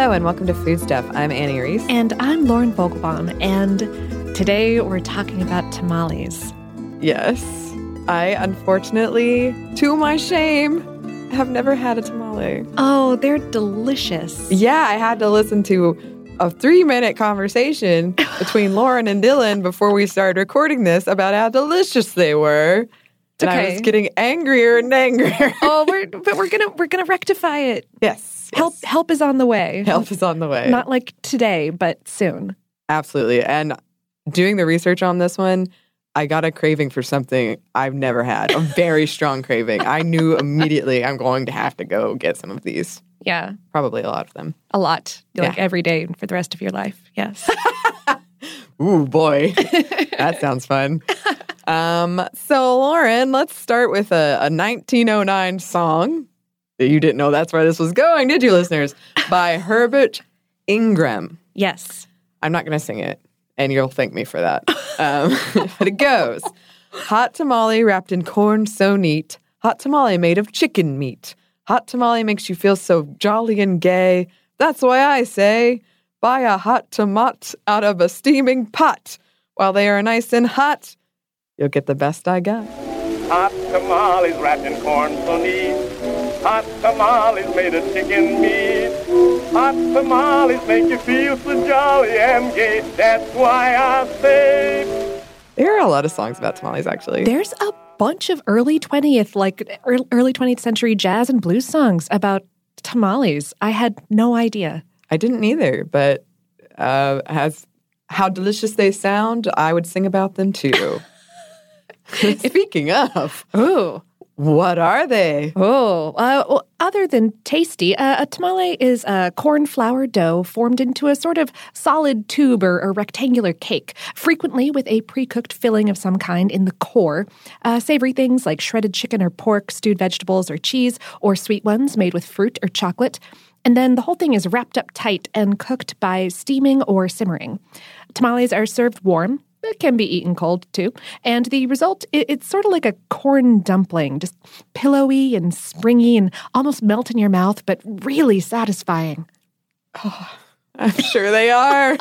Hello and welcome to Food Stuff. I'm Annie Reese. And I'm Lauren Vogelbaum, and today we're talking about tamales. Yes, I unfortunately, to my shame, have never had a tamale. Oh, they're delicious. Yeah, I had to listen to a 3-minute conversation between Lauren and Dylan before we started recording this about how delicious they were. And I was getting angrier and angrier. Oh, we're gonna rectify it. Yes. Help is on the way. Help is on the way. Not like today, but soon. Absolutely. And doing the research on this one, I got a craving for something I've never had. A very strong craving. I knew immediately I'm going to have to go get some of these. Yeah. Probably a lot of them. A lot. Like every day for the rest of your life. Yes. Ooh, boy. That sounds fun. So, Lauren, let's start with a 1909 song. You didn't know that's where this was going, did you, listeners? By Herbert Ingram. Yes. I'm not going to sing it, and you'll thank me for that. But it goes, hot tamale wrapped in corn so neat, hot tamale made of chicken meat. Hot tamale makes you feel so jolly and gay. That's why I say, buy a hot tomat out of a steaming pot. While they are nice and hot, you'll get the best I got. Hot tamales wrapped in corn so neat. Hot tamales made of chicken meat. Hot tamales make you feel so jolly and gay. That's why I say. There are a lot of songs about tamales, actually. There's a bunch of early 20th century jazz and blues songs about tamales. I had no idea. I didn't either, but as how delicious they sound, I would sing about them too. Speaking of, what are they? Well, other than tasty, a tamale is a corn flour dough formed into a sort of solid tube or rectangular cake, frequently with a pre-cooked filling of some kind in the core. Savory things like shredded chicken or pork, stewed vegetables or cheese, or sweet ones made with fruit or chocolate. And then the whole thing is wrapped up tight and cooked by steaming or simmering. Tamales are served warm. It can be eaten cold, too. And the result, it's sort of like a corn dumpling, just pillowy and springy and almost melt in your mouth, but really satisfying. Oh, I'm sure they are.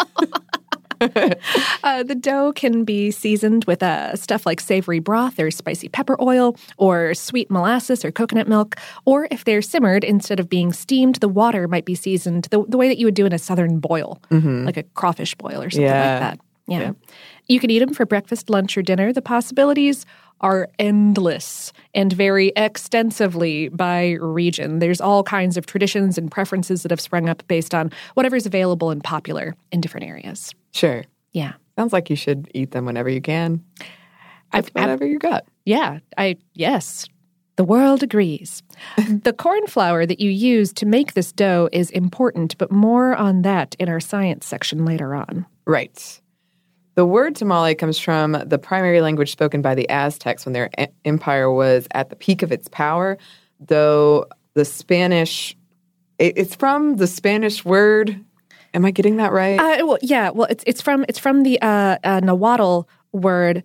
The dough can be seasoned with stuff like savory broth or spicy pepper oil or sweet molasses or coconut milk. Or if they're simmered, instead of being steamed, the water might be seasoned the way that you would do in a southern boil, like a crawfish boil or something like that. Yeah. You can eat them for breakfast, lunch, or dinner. The possibilities are endless and vary extensively by region. There's all kinds of traditions and preferences that have sprung up based on whatever's available and popular in different areas. Sure. Yeah. Sounds like you should eat them whenever you can. Whatever you got. Yeah. Yes. The world agrees. The corn flour that you use to make this dough is important, but more on that in our science section later on. Right. The word tamale comes from the primary language spoken by the Aztecs when their empire was at the peak of its power, though the Spanish, it's from the Spanish word. Am I getting that right? It's from the Nahuatl word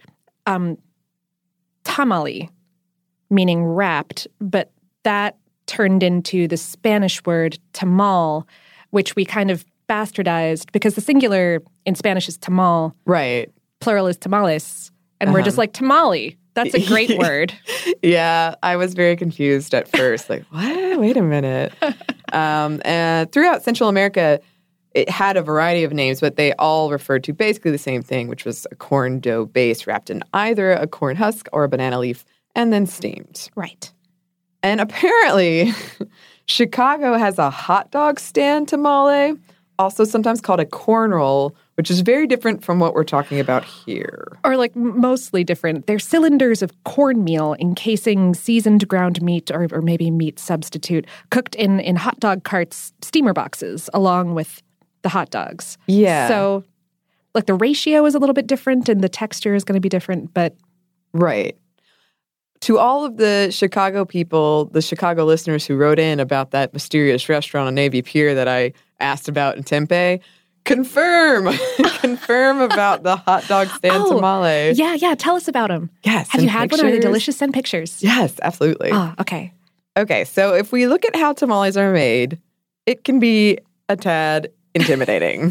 tamale, meaning wrapped, but that turned into the Spanish word tamal, which we kind of bastardized because the singular in Spanish is tamal. Right. Plural is tamales. And we're just like, tamale. That's a great word. Yeah, I was very confused at first. Like, what? Wait a minute. And throughout Central America, it had a variety of names, but they all referred to basically the same thing, which was a corn dough base wrapped in either a corn husk or a banana leaf and then steamed. Right. And apparently, Chicago has a hot dog stand tamale, also sometimes called a corn roll, which is very different from what we're talking about here. Or like mostly different. They're cylinders of cornmeal encasing seasoned ground meat or maybe meat substitute, cooked in hot dog carts, steamer boxes, along with the hot dogs. Yeah. So like the ratio is a little bit different and the texture is going to be different, but... Right. To all of the Chicago people, the Chicago listeners who wrote in about that mysterious restaurant on Navy Pier that I asked about in Tempe, confirm about the hot dog stand tamale. Yeah. Tell us about them. Yes. Have you had one? Are they delicious? Send pictures. Yes, absolutely. Oh, okay. Okay, so if we look at how tamales are made, it can be a tad intimidating.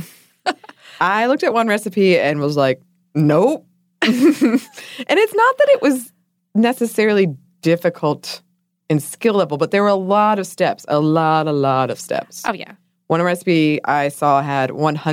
I looked at one recipe and was like, nope. And it's not that it was necessarily difficult in skill level, but there were a lot of steps, a lot of steps. Oh, yeah. One recipe I saw had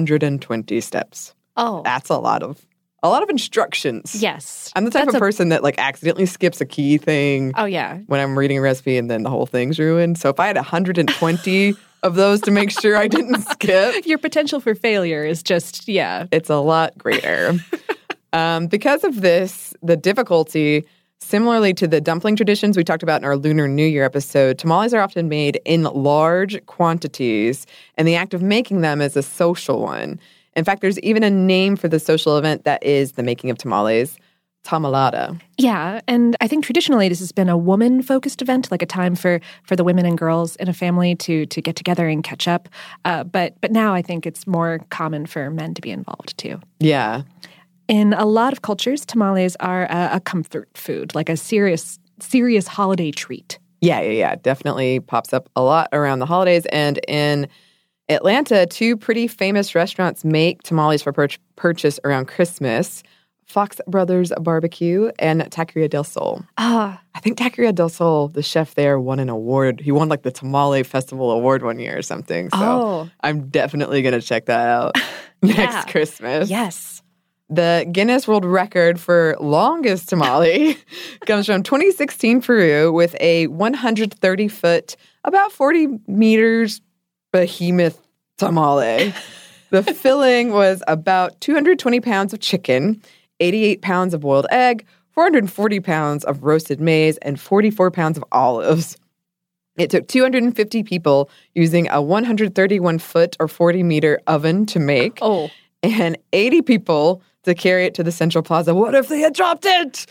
120 steps. Oh. That's a lot of instructions. Yes. I'm the type of person that like accidentally skips a key thing. Oh, yeah. When I'm reading a recipe and then the whole thing's ruined. So if I had 120 of those to make sure I didn't skip. Your potential for failure is just, It's a lot greater. Because of this, the difficulty, similarly to the dumpling traditions we talked about in our Lunar New Year episode, tamales are often made in large quantities, and the act of making them is a social one. In fact, there's even a name for the social event that is the making of tamales, tamalada. Yeah, and I think traditionally this has been a woman-focused event, like a time for the women and girls in a family to get together and catch up. But now I think it's more common for men to be involved too. Yeah. In a lot of cultures, tamales are a comfort food, like a serious holiday treat. Yeah. Definitely pops up a lot around the holidays. And in Atlanta, two pretty famous restaurants make tamales for purchase around Christmas. Fox Brothers Barbecue and Taqueria del Sol. I think Taqueria del Sol, the chef there, won an award. He won like the Tamale Festival Award one year or something. So I'm definitely going to check that out next Christmas. Yes. The Guinness World Record for longest tamale comes from 2016 Peru with a 130-foot, about 40 meters behemoth tamale. The filling was about 220 pounds of chicken, 88 pounds of boiled egg, 440 pounds of roasted maize, and 44 pounds of olives. It took 250 people using a 131-foot or 40-meter oven to make, and 80 people to carry it to the Central Plaza. What if they had dropped it?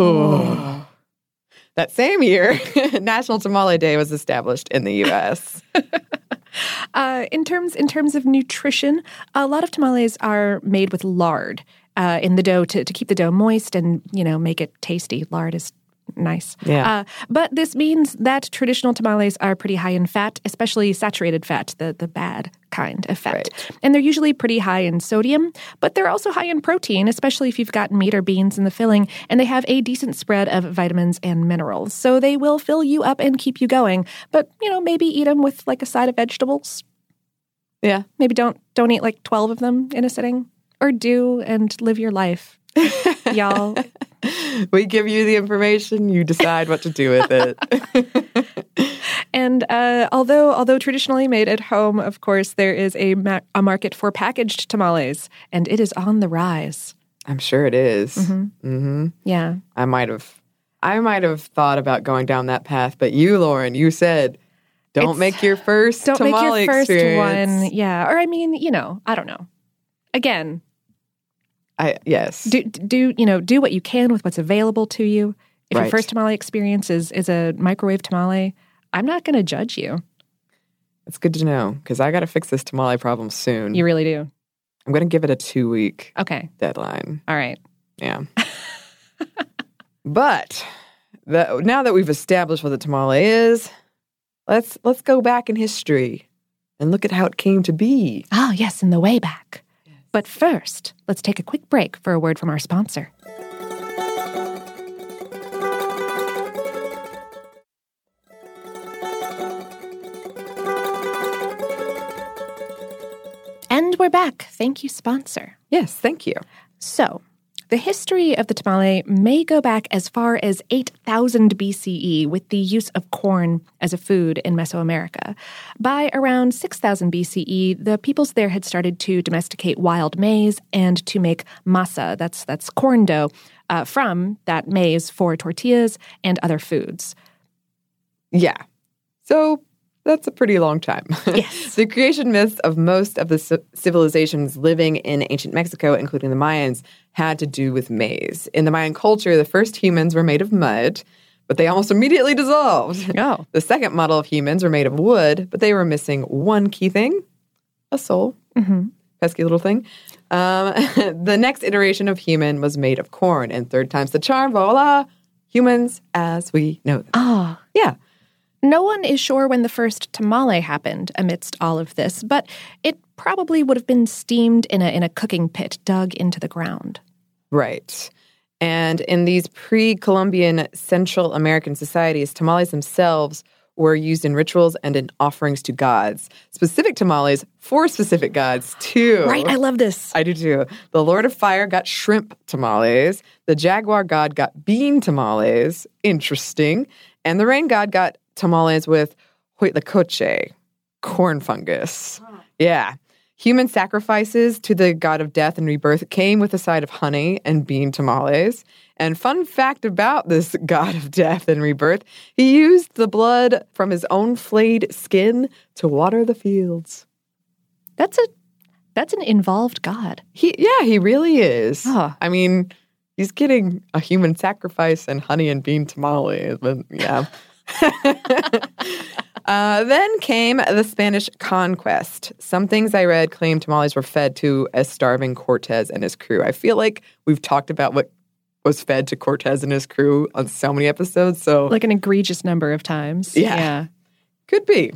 Oh. That same year, National Tamale Day was established in the U.S. In terms of nutrition, a lot of tamales are made with lard in the dough to keep the dough moist and, make it tasty. Lard is nice. Yeah. But this means that traditional tamales are pretty high in fat, especially saturated fat, the bad kind of fat. Right. And they're usually pretty high in sodium, but they're also high in protein, especially if you've got meat or beans in the filling, and they have a decent spread of vitamins and minerals. So they will fill you up and keep you going, but, maybe eat them with like a side of vegetables. Yeah. Maybe don't eat like 12 of them in a sitting, or do and live your life, y'all. We give you the information, you decide what to do with it. And although traditionally made at home, of course, there is a market for packaged tamales, and it is on the rise. I'm sure it is. Yeah. I might have thought about going down that path, but you, Lauren, you said, don't make your first tamale experience. One. Yeah. Or I mean, I don't know. Again, yes. Do what you can with what's available to you. If Right. your first tamale experience is a microwave tamale, I'm not going to judge you. It's good to know, because I got to fix this tamale problem soon. You really do. I'm going to give it a 2-week Okay. deadline. All right. Yeah. But now that we've established what the tamale is, let's go back in history and look at how it came to be. Oh, yes, in the way back. Yes. But first, let's take a quick break for a word from our sponsor. And we're back. Thank you, sponsor. Yes, thank you. So, the history of the tamale may go back as far as 8,000 BCE with the use of corn as a food in Mesoamerica. By around 6,000 BCE, the peoples there had started to domesticate wild maize and to make masa, that's corn dough, from that maize for tortillas and other foods. Yeah. So that's a pretty long time. Yes. The creation myths of most of the civilizations living in ancient Mexico, including the Mayans, had to do with maize. In the Mayan culture, the first humans were made of mud, but they almost immediately dissolved. Oh. The second model of humans were made of wood, but they were missing one key thing, a soul. Mm-hmm. Pesky little thing. The next iteration of human was made of corn, and third time's the charm, voila, humans as we know them. Oh. Yeah. No one is sure when the first tamale happened amidst all of this, but it probably would have been steamed in a cooking pit dug into the ground. Right. And in these pre-Columbian Central American societies, tamales themselves were used in rituals and in offerings to gods. Specific tamales for specific gods, too. Right, I love this. I do, too. The Lord of Fire got shrimp tamales. The Jaguar god got bean tamales. Interesting. And the Rain god got tamales with huitlacoche, corn fungus. Yeah. Human sacrifices to the god of death and rebirth came with a side of honey and bean tamales. And fun fact about this god of death and rebirth, he used the blood from his own flayed skin to water the fields. That's an involved god. He really is. Oh. I mean, he's getting a human sacrifice and honey and bean tamales, but yeah. Then came the Spanish conquest. Some things I read claim tamales were fed to a starving Cortez and his crew. I feel like we've talked about what was fed to Cortez and his crew on so many episodes. So, like an egregious number of times. Yeah. Could be.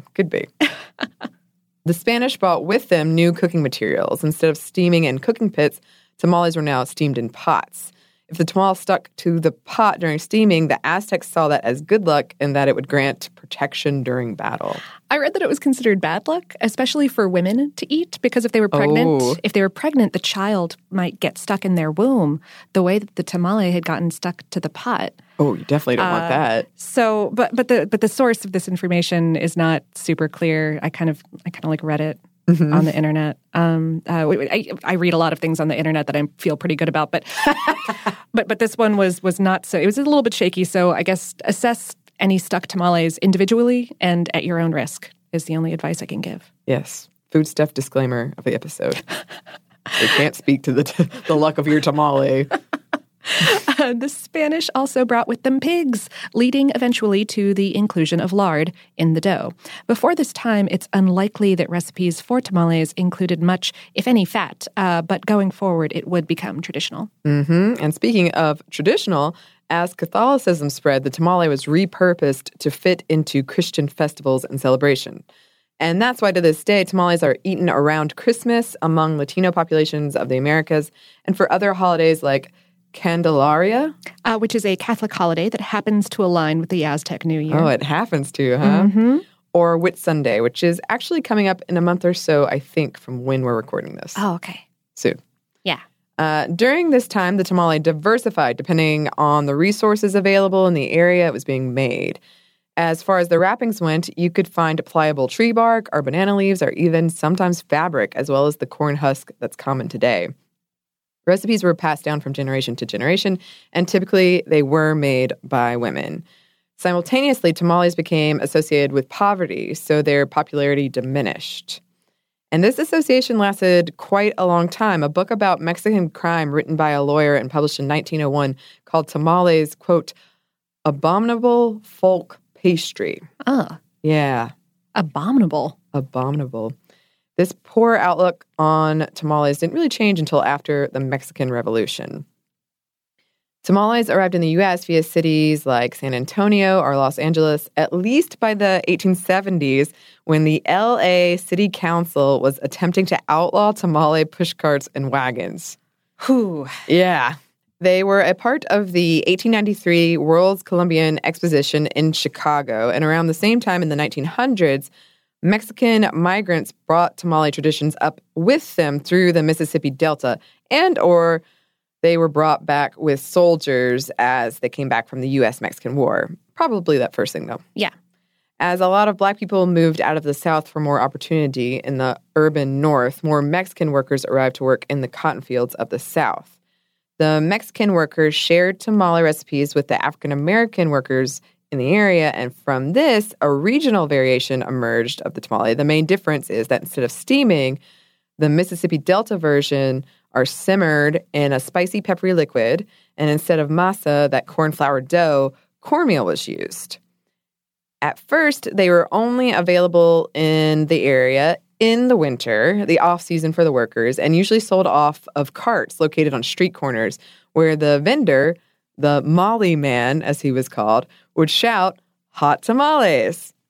The Spanish brought with them new cooking materials. Instead of steaming in cooking pits, tamales were now steamed in pots. If the tamal stuck to the pot during steaming, the Aztecs saw that as good luck and that it would grant protection during battle. I read that it was considered bad luck, especially for women to eat, because if they were pregnant, the child might get stuck in their womb the way that the tamale had gotten stuck to the pot. Oh, you definitely don't want that. So, but the source of this information is not super clear. I kind of like read it. Mm-hmm. On the internet. I read a lot of things on the internet that I feel pretty good about, but but this one was not so. It was a little bit shaky, so I guess assess any stuck tamales individually and at your own risk is the only advice I can give. Yes. Food stuff disclaimer of the episode. They can't speak to the luck of your tamale. The Spanish also brought with them pigs, leading eventually to the inclusion of lard in the dough. Before this time, it's unlikely that recipes for tamales included much, if any, fat, but going forward, it would become traditional. Mm-hmm. And speaking of traditional, as Catholicism spread, the tamale was repurposed to fit into Christian festivals and celebration. And that's why to this day, tamales are eaten around Christmas among Latino populations of the Americas and for other holidays like Candelaria? Which is a Catholic holiday that happens to align with the Aztec New Year. Oh, it happens to, huh? Mm-hmm. Or Whitsunday, which is actually coming up in a month or so, I think, from when we're recording this. Oh, okay. Soon. Yeah. During this time, the tamale diversified depending on the resources available in the area it was being made. As far as the wrappings went, you could find pliable tree bark or banana leaves or even sometimes fabric, as well as the corn husk that's common today. Recipes were passed down from generation to generation, and typically they were made by women. Simultaneously, tamales became associated with poverty, so their popularity diminished. And this association lasted quite a long time. A book about Mexican crime written by a lawyer and published in 1901 called Tamales, quote, abominable folk pastry. Yeah. Abominable. This poor outlook on tamales didn't really change until after the Mexican Revolution. Tamales arrived in the U.S. via cities like San Antonio or Los Angeles, at least by the 1870s, when the L.A. City Council was attempting to outlaw tamale pushcarts and wagons. Whew. Yeah. They were a part of the 1893 World's Columbian Exposition in Chicago, and around the same time in the 1900s, Mexican migrants brought tamale traditions up with them through the Mississippi Delta, and or they were brought back with soldiers as they came back from the U.S.-Mexican War. Probably that first thing, though. Yeah. As a lot of Black people moved out of the South for more opportunity in the urban North, more Mexican workers arrived to work in the cotton fields of the South. The Mexican workers shared tamale recipes with the African-American workers in the area, and from this, a regional variation emerged of the tamale. The main difference is that instead of steaming, the Mississippi Delta version are simmered in a spicy, peppery liquid, and instead of masa, that corn flour dough, cornmeal was used. At first, they were only available in the area in the winter, the off-season for the workers, and usually sold off of carts located on street corners, where the vendor, the Molly man, as he was called, would shout, "Hot tamales!"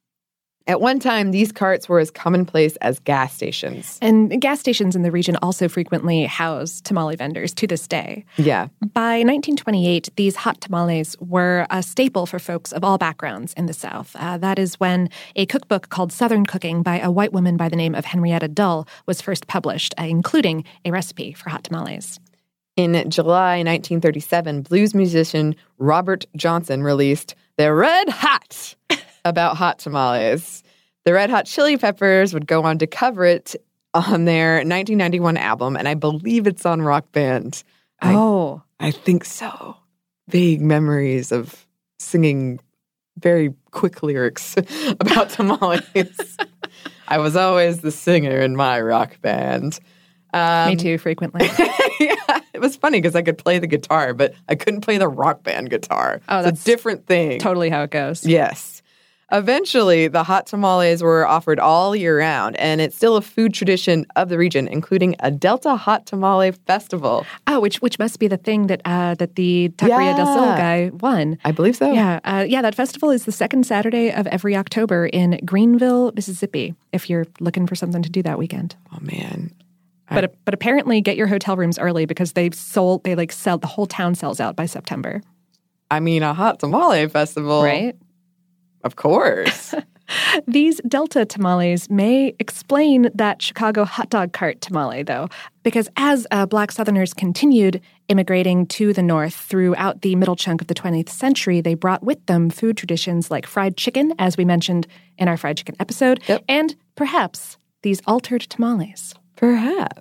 At one time, these carts were as commonplace as gas stations. And gas stations in the region also frequently house tamale vendors to this day. Yeah. By 1928, these hot tamales were a staple for folks of all backgrounds in the South. That is when a cookbook called Southern Cooking by a white woman by the name of Henrietta Dull was first published, including a recipe for hot tamales. In July 1937, blues musician Robert Johnson released The Red Hot about hot tamales. The Red Hot Chili Peppers would go on to cover it on their 1991 album, and I believe it's on Rock Band. I think so. Vague memories of singing very quick lyrics about tamales. I was always the singer in my rock band. Me too, frequently. Yeah, it was funny because I could play the guitar, but I couldn't play the rock band guitar. Oh, that's a different thing. Totally how it goes. Yes. Eventually, the hot tamales were offered all year round, and it's still a food tradition of the region, including a Delta Hot Tamale Festival. Oh, which must be the thing that the Taqueria del Sol guy won. I believe so. Yeah, that festival is the second Saturday of every October in Greenville, Mississippi, if you're looking for something to do that weekend. Oh, man. But apparently get your hotel rooms early because the whole town sells out by September. I mean, a hot tamale festival. Right? Of course. These Delta tamales may explain that Chicago hot dog cart tamale, though, because as Black Southerners continued immigrating to the North throughout the middle chunk of the 20th century, they brought with them food traditions like fried chicken, as we mentioned in our fried chicken episode, and perhaps these altered tamales. Perhaps.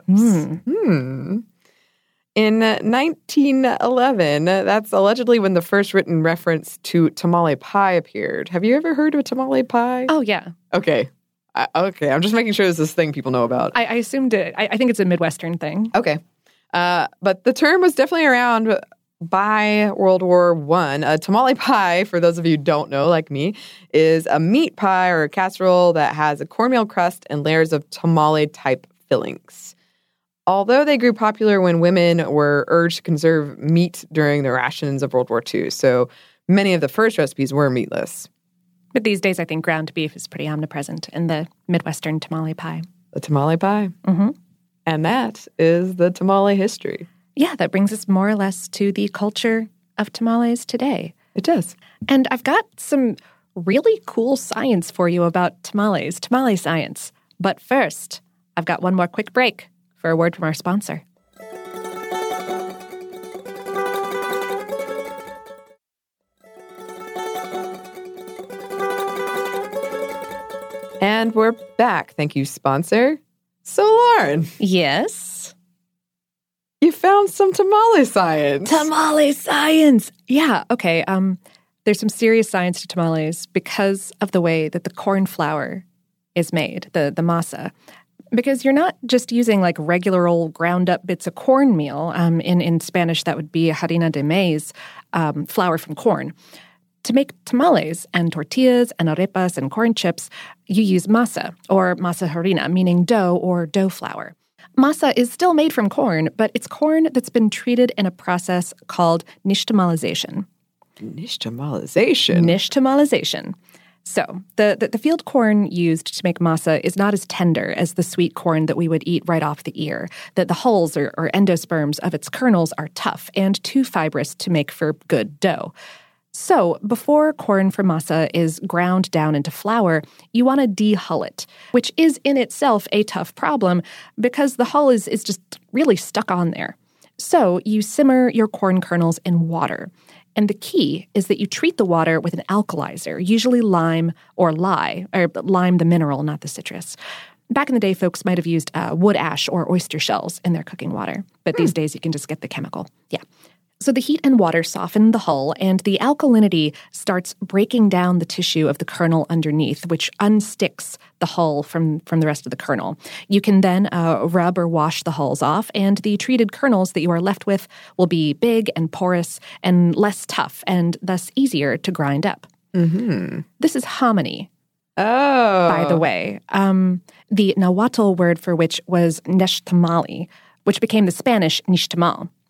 In 1911, that's allegedly when the first written reference to tamale pie appeared. Have you ever heard of a tamale pie? Oh, yeah. Okay. I'm just making sure it's this thing people know about. I assumed it. I think it's a Midwestern thing. Okay. But the term was definitely around by World War I. A tamale pie, for those of you who don't know, like me, is a meat pie or a casserole that has a cornmeal crust and layers of tamale-type fillings. Although they grew popular when women were urged to conserve meat during the rations of World War II, so many of the first recipes were meatless. But these days, I think ground beef is pretty omnipresent in the Midwestern tamale pie. The tamale pie? Mm-hmm. And that is the tamale history. Yeah, that brings us more or less to the culture of tamales today. It does. And I've got some really cool science for you about tamales, tamale science. But first, I've got one more quick break for a word from our sponsor. And we're back. Thank you, sponsor. So, Lauren. Yes? You found some tamale science. Tamale science! Yeah, okay. There's some serious science to tamales because of the way that the corn flour is made, the masa. Because you're not just using like regular old ground up bits of cornmeal. In Spanish, that would be harina de maíz, flour from corn. To make tamales and tortillas and arepas and corn chips, you use masa, or masa harina, meaning dough or dough flour. Masa is still made from corn, but it's corn that's been treated in a process called nixtamalization. Nixtamalization? Nixtamalization. So, the field corn used to make masa is not as tender as the sweet corn that we would eat right off the ear. The hulls or endosperms of its kernels are tough and too fibrous to make for good dough. So, before corn for masa is ground down into flour, you want to de-hull it, which is in itself a tough problem because the hull is just really stuck on there. So, you simmer your corn kernels in water. And the key is that you treat the water with an alkalizer, usually lime or lye, or lime the mineral, not the citrus. Back in the day, folks might have used wood ash or oyster shells in their cooking water. But these days, you can just get the chemical. Yeah. So the heat and water soften the hull, and the alkalinity starts breaking down the tissue of the kernel underneath, which unsticks the hull from the rest of the kernel. You can then rub or wash the hulls off, and the treated kernels that you are left with will be big and porous and less tough, and thus easier to grind up. Mm-hmm. This is hominy. Oh. By the way. The Nahuatl word for which was nextamal, which became the Spanish nixtamal.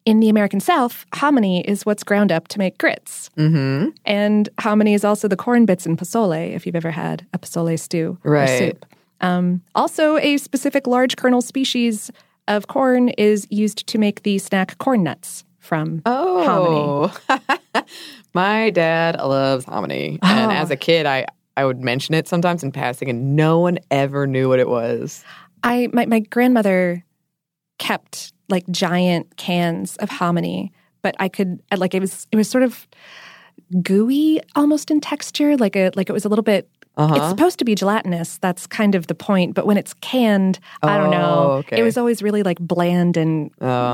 In the American South, hominy is what's ground up to make grits. Mm-hmm. And hominy is also the corn bits in pozole, if you've ever had a pozole stew or soup. Also, a specific large kernel species of corn is used to make the snack corn nuts from hominy. My dad loves hominy. And as a kid, I would mention it sometimes in passing, and no one ever knew what it was. My grandmother kept like giant cans of hominy, but it was sort of gooey almost in texture, like it was a little bit. It's supposed to be gelatinous. That's kind of the point. But when it's canned, I don't know. Okay. It was always really like bland and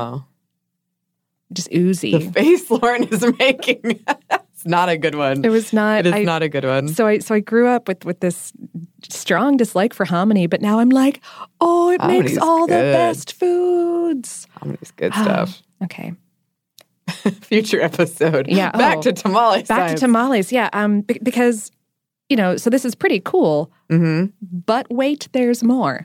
just oozy. The face Lauren is making. It's not a good one. It was not. It is not a good one. So I grew up with this strong dislike for hominy, but now I'm like, it makes all the best foods. Homony's good stuff. Okay. Future episode. Yeah. Back to tamales. Back to tamales. Yeah. Because, so this is pretty cool. Mm-hmm. But wait, there's more.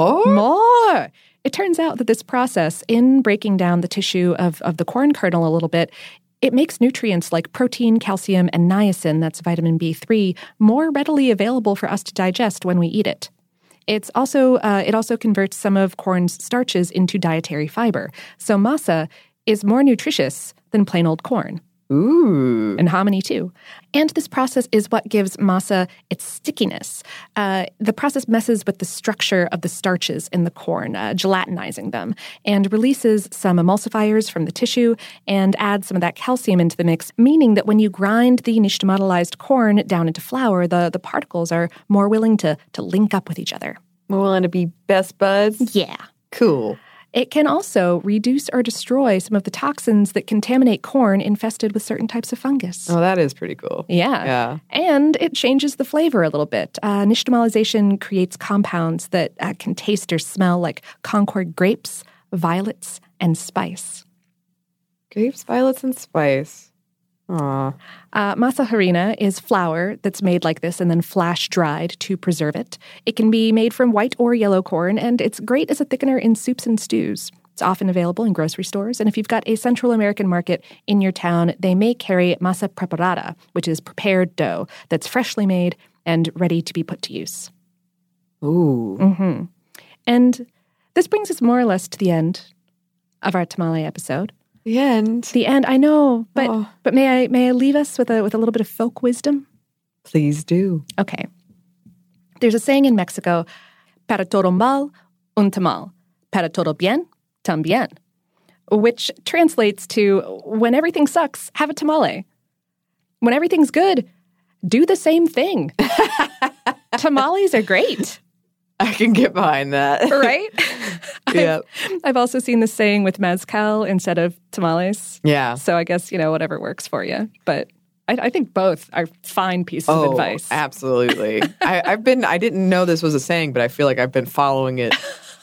More? It turns out that this process in breaking down the tissue of the corn kernel a little bit, it makes nutrients like protein, calcium, and niacin, that's vitamin B3, more readily available for us to digest when we eat it. It also converts some of corn's starches into dietary fiber. So masa is more nutritious than plain old corn. Ooh. And hominy, too. And this process is what gives masa its stickiness. The process messes with the structure of the starches in the corn, gelatinizing them, and releases some emulsifiers from the tissue and adds some of that calcium into the mix, meaning that when you grind the nixtamalized corn down into flour, the particles are more willing to link up with each other. More willing to be best buds? Yeah. Cool. It can also reduce or destroy some of the toxins that contaminate corn infested with certain types of fungus. Oh, that is pretty cool. Yeah. And it changes the flavor a little bit. Nixtamalization creates compounds that can taste or smell like Concord grapes, violets, and spice. Grapes, violets, and spice. Aw. Masa harina is flour that's made like this and then flash dried to preserve it. It can be made from white or yellow corn, and it's great as a thickener in soups and stews. It's often available in grocery stores, and if you've got a Central American market in your town, they may carry masa preparada, which is prepared dough that's freshly made and ready to be put to use. Ooh. Mm-hmm. And this brings us more or less to the end of our tamale episode. The end. The end, I know, but may I leave us with a little bit of folk wisdom? Please do. Okay. There's a saying in Mexico, para todo mal, un tamal. Para todo bien, también. Which translates to, when everything sucks, have a tamale. When everything's good, do the same thing. Tamales are great. I can get behind that. Right? Yep. I've also seen this saying with mezcal instead of tamales. Yeah. So I guess, whatever works for you. But I think both are fine pieces of advice. Absolutely. I didn't know this was a saying, but I feel like I've been following it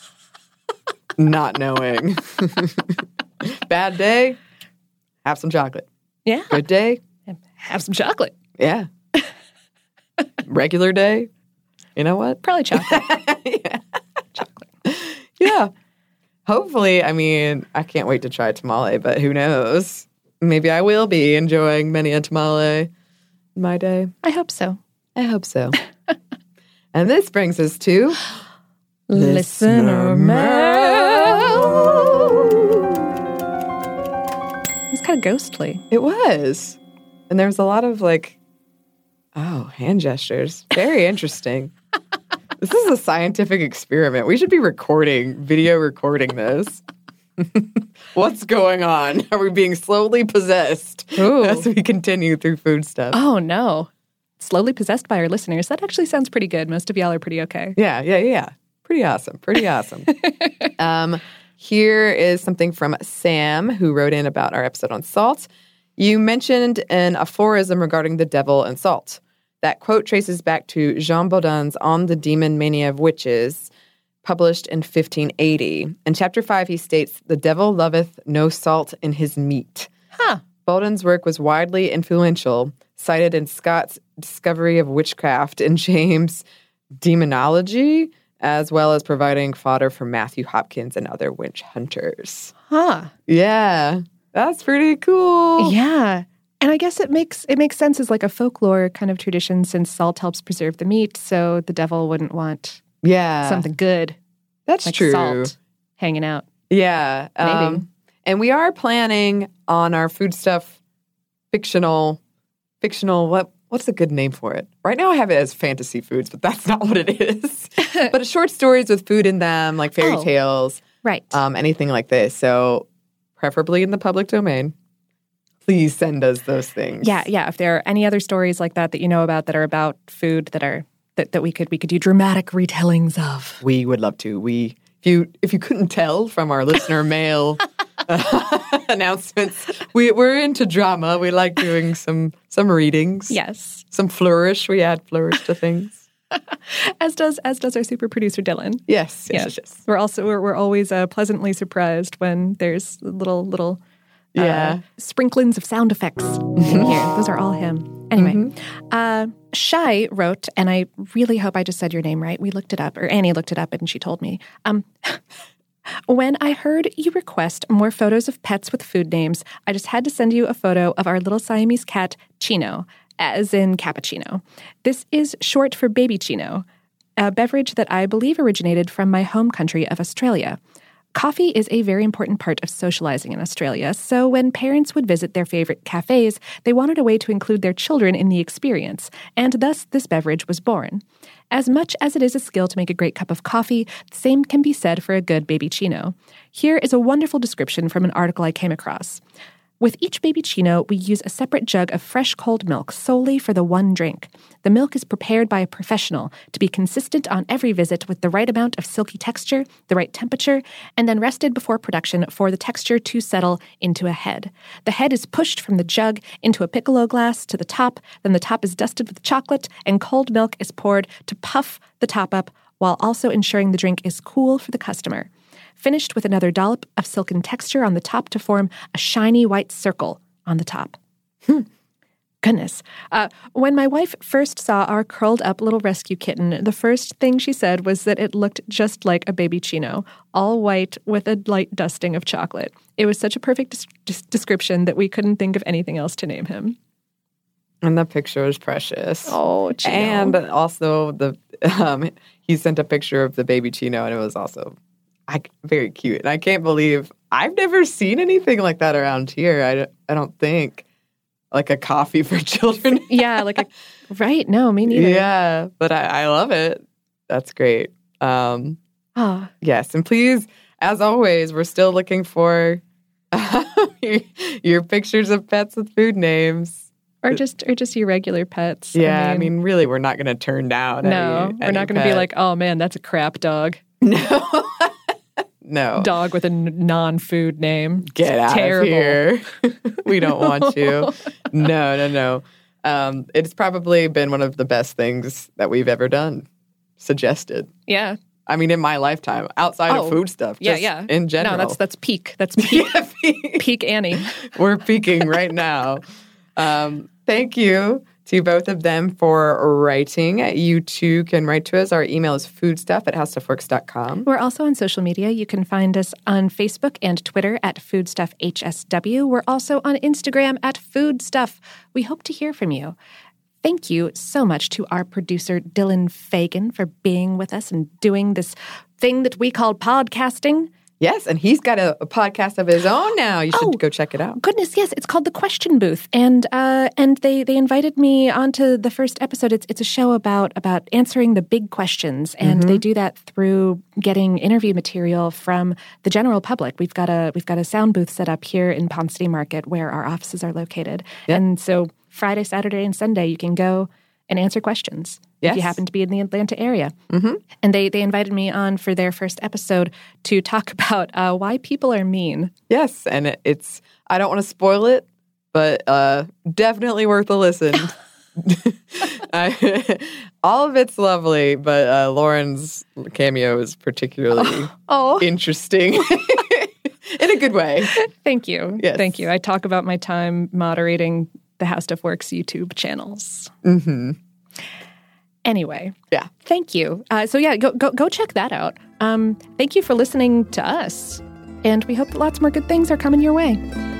not knowing. Bad day, have some chocolate. Yeah. Good day, have some chocolate. Yeah. Regular day, you know what? Probably chocolate. Yeah. Chocolate. Yeah. Hopefully, I can't wait to try tamale, but who knows? Maybe I will be enjoying many a tamale in my day. I hope so. I hope so. And this brings us to Listener Mail. It's kind of ghostly. It was. And there was a lot of hand gestures. Very interesting. This is a scientific experiment. We should be video recording this. What's going on? Are we being slowly possessed as we continue through food stuff? Oh, no. Slowly possessed by our listeners. That actually sounds pretty good. Most of y'all are pretty okay. Yeah. Pretty awesome. Here is something from Sam, who wrote in about our episode on salt. You mentioned an aphorism regarding the devil and salt. That quote traces back to Jean Baudin's On the Demon Mania of Witches, published in 1580. In Chapter 5, he states, "The devil loveth no salt in his meat." Huh. Baudin's work was widely influential, cited in Scott's Discovery of Witchcraft and James' Demonology, as well as providing fodder for Matthew Hopkins and other witch hunters. Huh. Yeah, that's pretty cool. Yeah. And I guess it makes sense as like a folklore kind of tradition since salt helps preserve the meat, so the devil wouldn't want something good. That's like true. Salt hanging out. Yeah. Maybe. And we are planning on our food stuff fictional, what's a good name for it? Right now I have it as fantasy foods, but that's not what it is. But it's short stories with food in them, like fairy tales. Right. Anything like this. So preferably in the public domain. Please send us those things. Yeah. If there are any other stories like that you know about that are about food that we could do dramatic retellings of. We would love to. If you couldn't tell from our listener mail announcements, we're into drama. We like doing some readings. Yes. Some flourish. We add flourish to things. As does our super producer Dylan. Yes. We're always pleasantly surprised when there's little sprinklings of sound effects in here. Those are all him. Anyway, Shai wrote, and I really hope I just said your name right. We looked it up, or Annie looked it up, and she told me. When I heard you request more photos of pets with food names, I just had to send you a photo of our little Siamese cat, Chino, as in cappuccino. This is short for baby Chino, a beverage that I believe originated from my home country of Australia. Coffee is a very important part of socializing in Australia, so when parents would visit their favorite cafes, they wanted a way to include their children in the experience, and thus this beverage was born. As much as it is a skill to make a great cup of coffee, the same can be said for a good baby Chino. Here is a wonderful description from an article I came across. With each baby Chino, we use a separate jug of fresh cold milk solely for the one drink. The milk is prepared by a professional to be consistent on every visit with the right amount of silky texture, the right temperature, and then rested before production for the texture to settle into a head. The head is pushed from the jug into a piccolo glass to the top, then the top is dusted with chocolate, and cold milk is poured to puff the top up while also ensuring the drink is cool for the customer. Finished with another dollop of silken texture on the top to form a shiny white circle on the top. Goodness. When my wife first saw our curled up little rescue kitten, the first thing she said was that it looked just like a baby Chino, all white with a light dusting of chocolate. It was such a perfect description that we couldn't think of anything else to name him. And the picture was precious. Oh, Chino. And also he sent a picture of the baby Chino, and it was also very cute. And I can't believe I've never seen anything like that around here. I don't think. Like a coffee for children. Yeah, right? No, me neither. Yeah, but I love it. That's great. Yes, and please, as always, we're still looking for your pictures of pets with food names. Or just your regular pets. Yeah, I mean really, we're not going to turn down No, we're not going to be like, oh man, that's a crap dog. No. Dog with a non-food name. Get out of here. We don't want you. No. It's probably been one of the best things that we've ever done. Suggested. Yeah. I mean, in my lifetime, outside of food stuff. Just in general. No, that's peak. That's peak. Yeah, peak Annie. We're peaking right now. Thank you to both of them for writing. You too can write to us. Our email is foodstuff@howstuffworks.com. We're also on social media. You can find us on Facebook and Twitter at foodstuffhsw. We're also on Instagram at foodstuff. We hope to hear from you. Thank you so much to our producer, Dylan Fagan, for being with us and doing this thing that we call podcasting. Yes, and he's got a podcast of his own now. You should go check it out. Goodness, yes. It's called The Question Booth. And they invited me onto the first episode. It's a show about answering the big questions. And they do that through getting interview material from the general public. We've got a sound booth set up here in Ponce City Market where our offices are located. Yep. And so Friday, Saturday, and Sunday you can go and answer questions if you happen to be in the Atlanta area. Mm-hmm. And they invited me on for their first episode to talk about why people are mean. Yes, and it's I don't want to spoil it, but definitely worth a listen. All of it's lovely, but Lauren's cameo is particularly interesting. In a good way. Thank you. Yes. Thank you. I talk about my time moderating the How Stuff Works YouTube channels. Mm-hmm. Anyway. Yeah. Thank you. Go check that out. Thank you for listening to us. And we hope that lots more good things are coming your way.